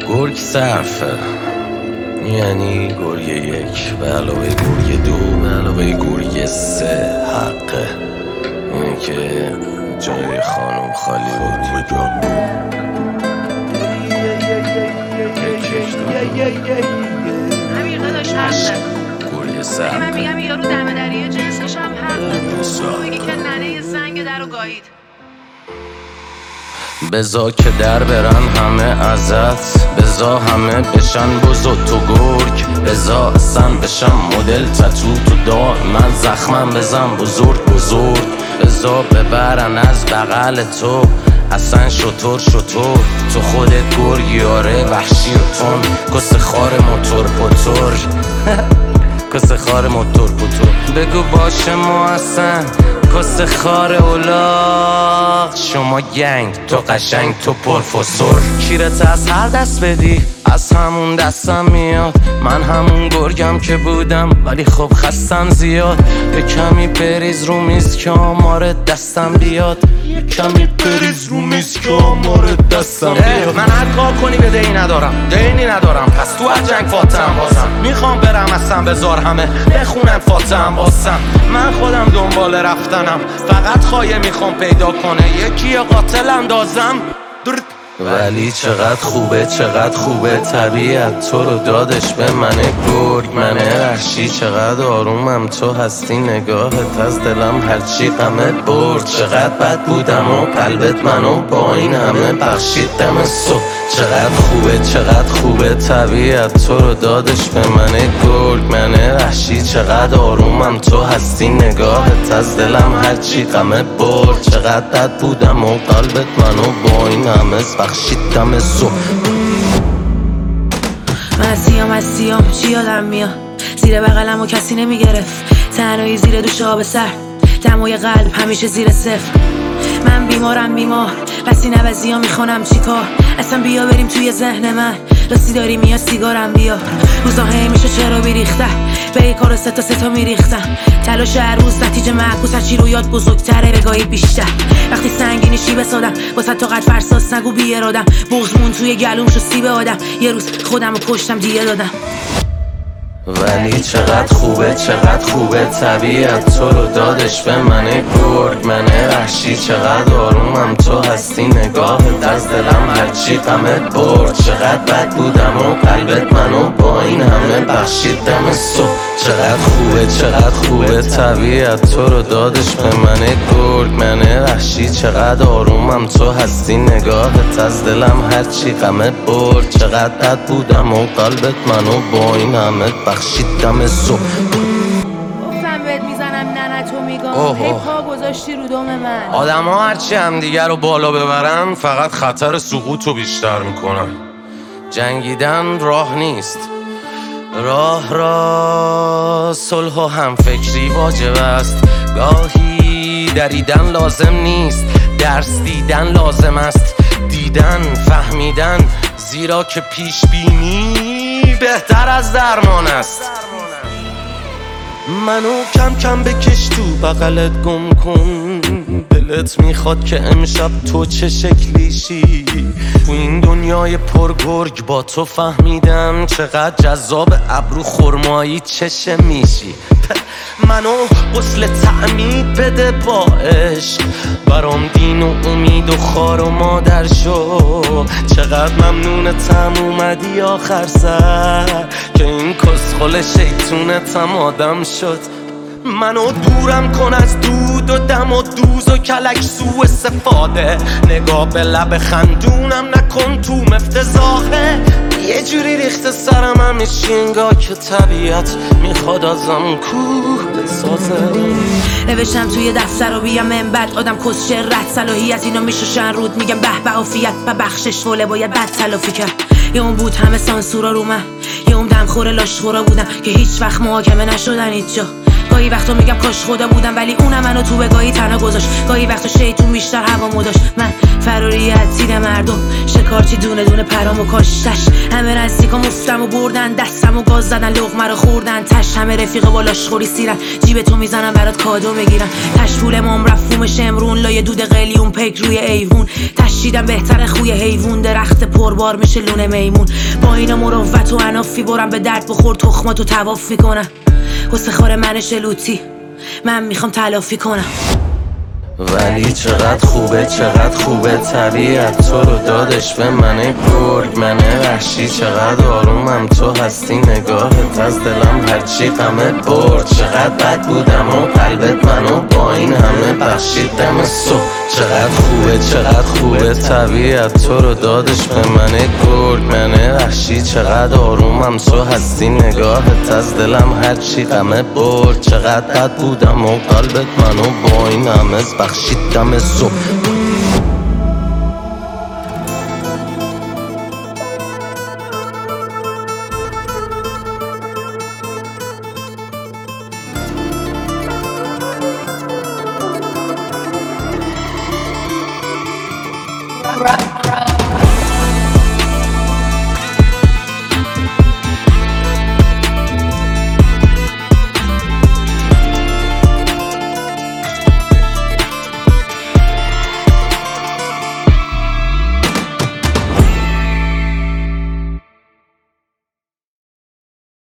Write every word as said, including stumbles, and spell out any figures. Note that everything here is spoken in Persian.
گرگ صرفه، یعنی گرگ یک به علاوه گرگ دو به علاوه گرگ سه حقه. اینه که جای خانم خالی بود. امیر داداش حق داره. گرگ صرفه. من میگم یارو دم دریه جنسش هم حق داره. میگه که ننه زنگ در رو گایید. بزا که در برن همه ازت، بزا همه بشن بزرگ تو گرگ، بزا اصلا بشن مدل تتو تو دار من زخمم بزن بزرگ بزرگ، بزا ببرن از بغل تو اصلا شطور شطور، تو خودت گرگی آره وحشی و تون، کس خار موتور پوتور کس خار موتور پوتور، بگو باشه ما اصلا کس خار اولاغ، شما گنگ تو قشنگ تو پرفسور، کیرت از هر دست بدی از همون دستم میاد، من همون گرگم که بودم ولی خب خستم زیاد، یه کمی بریز رو میز که آمار دستم بیاد، یه کمی بریز رو میز که آمار دستم بیاد. من هر کار کنی به دینی ندارم، دینی ندارم، پس تو هر جنگ فاتحم بازم، میخوام برم اصلا بذار همه بخونن فاتحم بازم، من خودم دنبال رفتنم، فقط خواهی میخوام پیدا کنه یکی قاتل اندازم. ولی چقدر خوبه چقدر خوبه طبیعت تو رو دادش به منه گرگ منه وحشی، چقدر آرومم تو هستی نگاهت از دلم هرچی غمت برد، چقدر بد بودم و قلبت منو با این همه بخشید دم صبح، چقدر خوبه چقدر خوبه طبیعت تو رو دادش به منه گرگ منه وحشی، چقدر آرومم تو هستی نگاهت از دلم هرچی غمت برد، چقدر بد بودم و قلبت منو با این همه بخشیدم صبح. من از سیام از سیام چی یادم میاد، زیر بغلم و کسی نمیگرفت، تنهایی زیر دوش آب سر، دمای قلب همیشه زیر صفر، من بیمارم بیمار قصی نوزی ها میخونم چی کار، اصلا بیا بریم توی ذهن من، راستی داری میاد سیگارم بیا، روزا هی میشه چرا بیریخته به ای کار ستا ستا میریختم، تلاش هر روز نتیجه معکوس هرچی رویات بزرگتره بگاهی بیشتر، وقتی سنگینی شی بسادم واسه تا قد فرساس نگو بی ارادم، بغزمون توی گلوم شو سیب آدم، یه روز خودم رو کشتم دیگه دادم. ولی چقدر خوبه چقدر خوبه طبیعت تو رو دادش به منه گرگ منه وحشی، چقدر آرومم تو هستی نگاهت از دلم هرچی غمت برد، چقدر بد بودم و قلبت منو با این همه بخشید دم صبح، چقدر خوبه چقدر خوبه طبیعت تو رو دادش به منه گرگ منه وحشی، چقدر آرومم تو هستی نگاهت از دلم هرچی غمت برد، چقدر بد بودم و قلبت منو با این همه بخشیدم صبح. گفتم بهت میزنم نه تو میگم هی پا گذاشتی رو دم من. آدم ها هرچی هم دیگر رو بالا ببرن فقط خطر سقوط رو بیشتر میکنن، جنگیدن راه نیست، راه را صلح و همفکری واجب است، گاهی دریدن لازم نیست، درس دیدن لازم است، دیدن فهمیدن، زیرا که پیش بینی بهتر از درمان است. منو کم کم بکش تو بغلت گم کن، دلت میخواد که امشب تو چه شکلیشی، تو این دنیای پرگرگ با تو فهمیدم چقدر جذاب ابرو خرمایی چشه میشی، منو غسل تعمید بده با عشق، برام دین و امید و خار و مادر شو، چقدر ممنونتم اومدی آخر سر که این کسخل شیطونتم آدم شد، منو دورم کن از دود و دم و دوز و کلک سو استفاده، نگاه به لب خندونم نکن تو مفتزاخه، یه جوری ریخته سرم همیشه انگاه که طبیعت میخواد ازم کوه بسازه. نوشتم توی دفتر رو بیام من بعد آدم کس شعر رد صلاحیت اینو میشوشن رود، میگم به به عافیت و بخشش وله باید بد تلافی کرد، یه اون بود همه سانسورا رو من، یه اون دمخور لاشخورا بودم که هیچ وقت محاکمه نشدن هیچ جا، گاهی وقتا میگم کاش خدا بودم ولی اونم منو تو بگاهی تنها گذاشت. گاهی وقتا شیطون بیشتر هوامو داشت. من فراریت تیر مردم شکارچی دونه دونه پرامو کاشتش. همه نزدیکا مفتم و بردن دستم و گاز زدن لقمه رو خوردن تش. همه رفیق بالاش خوری سیرن جیب تو میزنم برات کادو بگیرم. تش پول مام رفومش امرون لای دود قلیون پیک روی ایوون. تشیدم بهتر خوی حیوون درخت پربار میشه لونه میمون. با اینا مروت و انافی برم به درد بخور تخماتو تواف میکنم. حسه خار من شلوتی من میخوام تلافی کنم. ولی چقدر خوبه چقدر خوبه طبیعت تو رو دادش به من گرگ. من وحشی چقدر آرومم تو هستی نگاهت از دلم هرچی غمه برد. چقدر بد بودم و قلبت منو با این همه بخشید دم صبح. چقدر خوبه چقدر خوبه طبیعت تو رو دادش به من گرگ. من وحشی چقدر آرومم تو هستی نگاهت از دلم هرچی غمه برد. چقدر بد بودم و قلبت منو با این همه بخشید دم صبح. Rock, rock.